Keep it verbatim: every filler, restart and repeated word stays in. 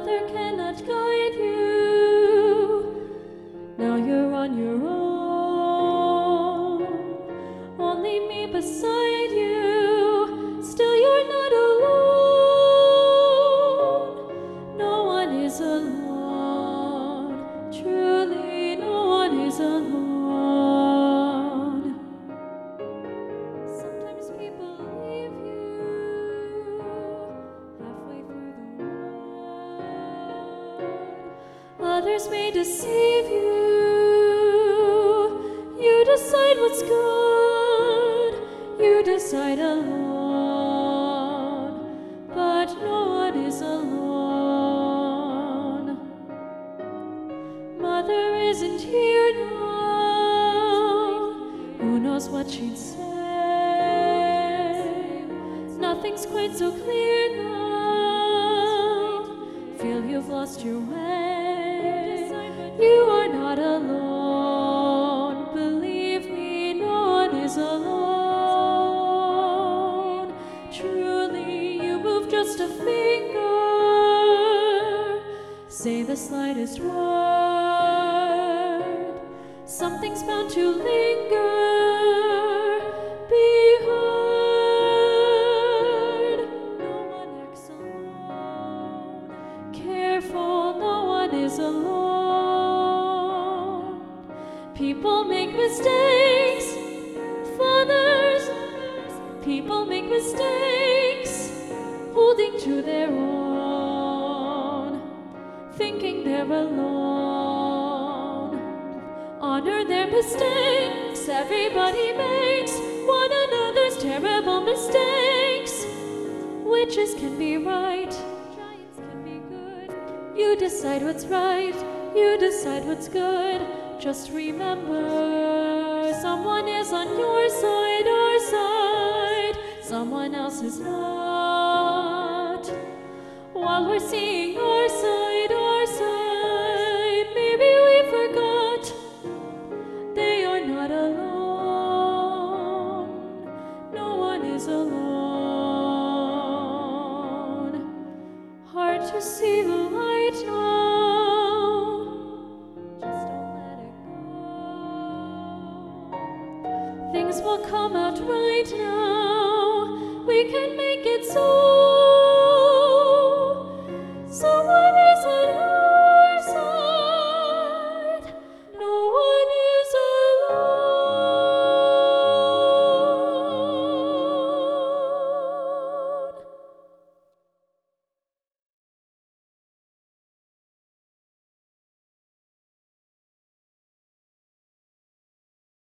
Mother cannot guide you. Now you're on your own. Only me beside you. Still you're not alone. No one is alone. Truly, no one is alone. Sometimes people leave you halfway through the road. Others may deceive you. You decide what's good. You decide alone. But no one is alone. Mother isn't here now. Who knows what she'd say? Nothing's quite so clear now. Feel you've lost your way. You are not alone. Believe me, no one is alone. Truly, you move just a finger. Say the slightest word. Something's bound to linger. Be heard. No one acts alone. Careful, no one is alone. People make mistakes. Fathers, people make mistakes. Holding to their own. Thinking they're alone. Honor their mistakes. Everybody makes one another's terrible mistakes. Witches can be right. Giants can be good. You decide what's right. You decide what's good. Just remember, someone is on your side, our side. Someone else is not. While we're seeing our side, our side, maybe we forgot they are not alone. No one is alone. Hard to see the light now. Just don't let it go. Things will come out right now. We can make it so.